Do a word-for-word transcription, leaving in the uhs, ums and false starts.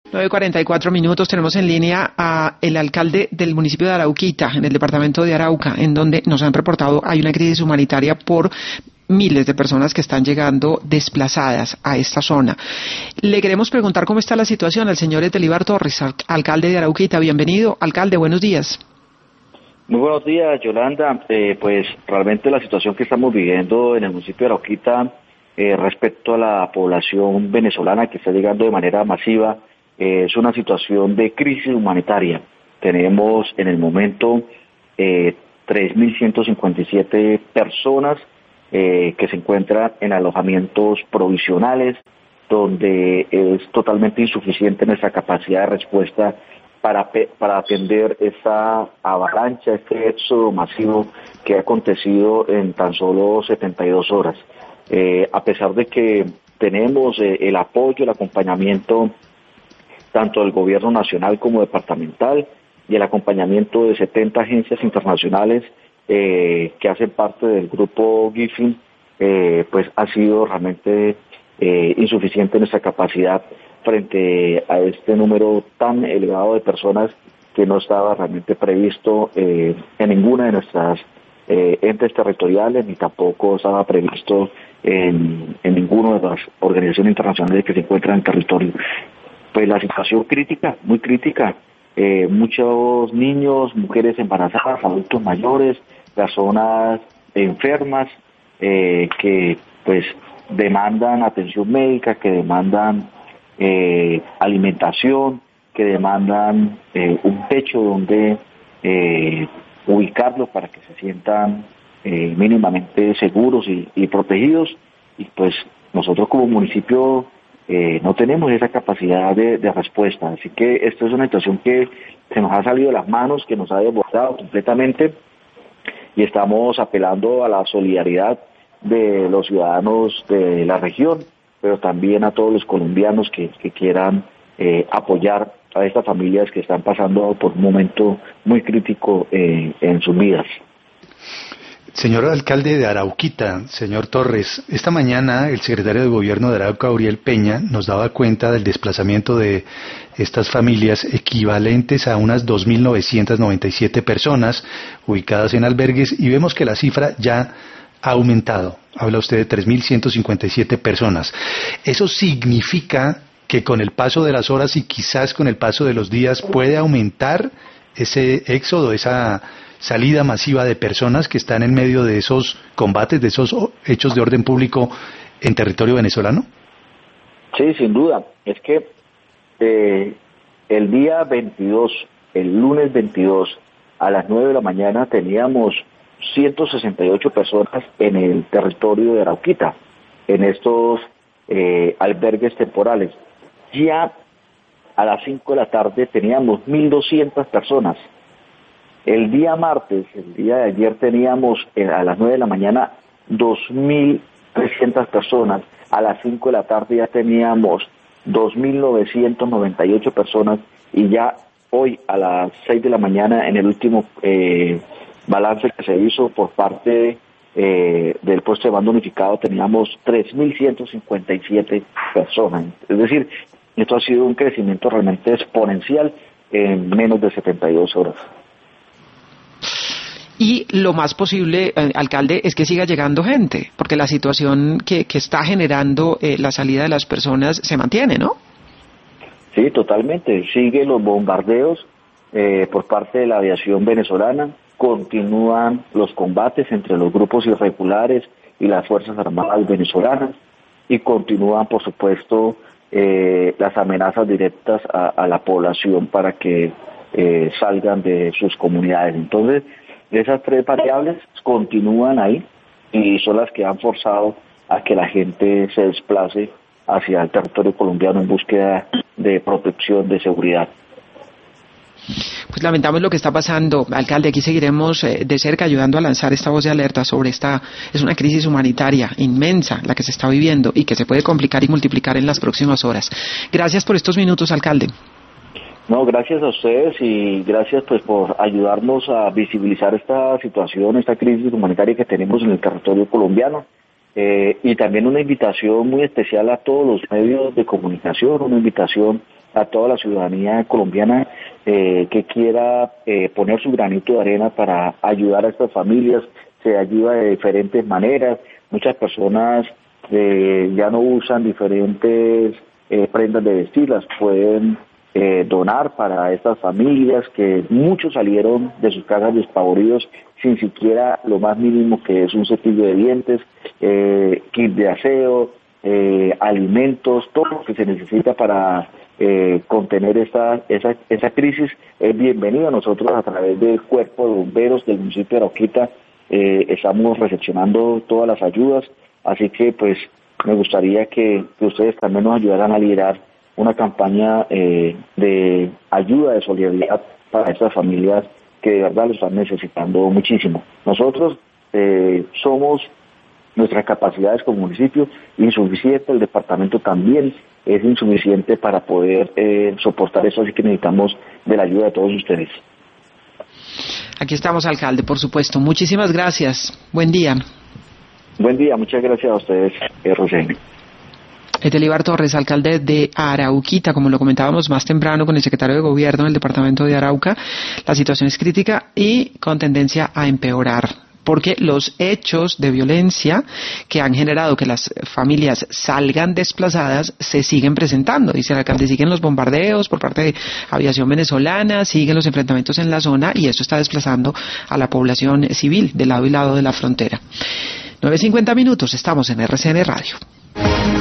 nueve cuarenta y cuatro minutos, tenemos en línea a el alcalde del municipio de Arauquita, en el departamento de Arauca, en donde nos han reportado hay una crisis humanitaria por miles de personas que están llegando desplazadas a esta zona. Le queremos preguntar cómo está la situación al señor Etelíbar Torres, alcalde de Arauquita. Bienvenido, alcalde, buenos días. Muy buenos días, Yolanda. Eh, pues realmente la situación que estamos viviendo en el municipio de Arauquita eh, respecto a la población venezolana que está llegando de manera masiva eh, es una situación de crisis humanitaria. Tenemos en el momento eh, tres mil ciento cincuenta y siete personas eh, que se encuentran en alojamientos provisionales, donde es totalmente insuficiente nuestra capacidad de respuesta para para atender esa avalancha, este éxodo masivo que ha acontecido en tan solo setenta y dos horas. Eh, a pesar de que tenemos eh, el apoyo, el acompañamiento tanto del gobierno nacional como departamental y el acompañamiento de setenta agencias internacionales eh, que hacen parte del grupo GIFIN, eh, pues ha sido realmente eh, insuficiente nuestra capacidad frente a este número tan elevado de personas que no estaba realmente previsto eh, en ninguna de nuestras eh, entes territoriales, ni tampoco estaba previsto en, en ninguna de las organizaciones internacionales que se encuentran en territorio. Pues la situación crítica, muy crítica, eh, muchos niños, mujeres embarazadas, adultos mayores, personas enfermas eh, que pues demandan atención médica, que demandan Eh, alimentación, que demandan eh, un techo donde eh, ubicarlos para que se sientan eh, mínimamente seguros y, y protegidos, y pues nosotros como municipio eh, no tenemos esa capacidad de, de respuesta, así que esto es una situación que se nos ha salido de las manos, que nos ha desbordado completamente, y estamos apelando a la solidaridad de los ciudadanos de la región, pero también a todos los colombianos que, que quieran eh, apoyar a estas familias que están pasando por un momento muy crítico eh, en sus vidas. Señor alcalde de Arauquita, señor Torres, esta mañana el secretario de Gobierno de Arauca, Uriel Peña, nos daba cuenta del desplazamiento de estas familias equivalentes a unas dos mil novecientas noventa y siete personas ubicadas en albergues, y vemos que la cifra ya ha aumentado. Habla usted de tres mil ciento cincuenta y siete personas. ¿Eso significa que con el paso de las horas y quizás con el paso de los días puede aumentar ese éxodo, esa salida masiva de personas que están en medio de esos combates, de esos hechos de orden público en territorio venezolano? Sí, sin duda. Es que eh, el día veintidós, el lunes veintidós, a las nueve de la mañana teníamos ciento sesenta y ocho personas en el territorio de Arauquita, en estos eh, albergues temporales. Ya a las cinco de la tarde teníamos mil doscientas personas. El día martes, el día de ayer, teníamos eh, a las nueve de la mañana dos mil trescientas personas. A las cinco de la tarde ya teníamos dos mil novecientas noventa y ocho personas, y ya hoy a las seis de la mañana, en el último eh, balance que se hizo por parte eh, del puesto de mando unificado, teníamos tres mil ciento cincuenta y siete personas. Es decir, esto ha sido un crecimiento realmente exponencial en menos de setenta y dos horas. Y lo más posible, eh, alcalde, es que siga llegando gente, porque la situación que, que está generando eh, la salida de las personas se mantiene, ¿no? Sí, totalmente. Sigue los bombardeos eh, por parte de la aviación venezolana. Continúan los combates entre los grupos irregulares y las Fuerzas Armadas venezolanas, y continúan, por supuesto, eh, las amenazas directas a, a la población para que eh, salgan de sus comunidades. Entonces, esas tres variables continúan ahí y son las que han forzado a que la gente se desplace hacia el territorio colombiano en búsqueda de protección, de seguridad. Pues lamentamos lo que está pasando, alcalde. Aquí seguiremos eh, de cerca ayudando a lanzar esta voz de alerta sobre esta, es una crisis humanitaria inmensa la que se está viviendo y que se puede complicar y multiplicar en las próximas horas. Gracias por estos minutos, alcalde. No, gracias a ustedes y gracias pues por ayudarnos a visibilizar esta situación, esta crisis humanitaria que tenemos en el territorio colombiano. Eh, y también una invitación muy especial a todos los medios de comunicación, una invitación a toda la ciudadanía colombiana eh, que quiera eh, poner su granito de arena para ayudar a estas familias. Se ayuda de diferentes maneras. Muchas personas eh, ya no usan diferentes eh, prendas de vestir, las pueden eh, donar para estas familias, que muchos salieron de sus casas despavoridos sin siquiera lo más mínimo, que es un cepillo de dientes, eh, kit de aseo, eh, alimentos, todo lo que se necesita para eh, contener esta esa esa crisis es bienvenido. Nosotros, a través del Cuerpo de Bomberos del municipio de Arauquita, eh, estamos recepcionando todas las ayudas, así que pues me gustaría que, que ustedes también nos ayudaran a liderar una campaña eh, de ayuda, de solidaridad para estas familias que de verdad lo están necesitando muchísimo. Nosotros eh, somos, nuestras capacidades como municipio, insuficiente, el departamento también es insuficiente para poder eh, soportar eso, así que necesitamos de la ayuda de todos ustedes. Aquí estamos, alcalde, por supuesto. Muchísimas gracias. Buen día. Buen día, muchas gracias a ustedes, eh, Rosén. Etelíbar Torres, alcalde de Arauquita, como lo comentábamos más temprano con el secretario de Gobierno del departamento de Arauca, la situación es crítica y con tendencia a empeorar, porque los hechos de violencia que han generado que las familias salgan desplazadas se siguen presentando. Dice el alcalde, siguen los bombardeos por parte de aviación venezolana, siguen los enfrentamientos en la zona y eso está desplazando a la población civil de lado y lado de la frontera. nueve cincuenta minutos, estamos en R C N Radio.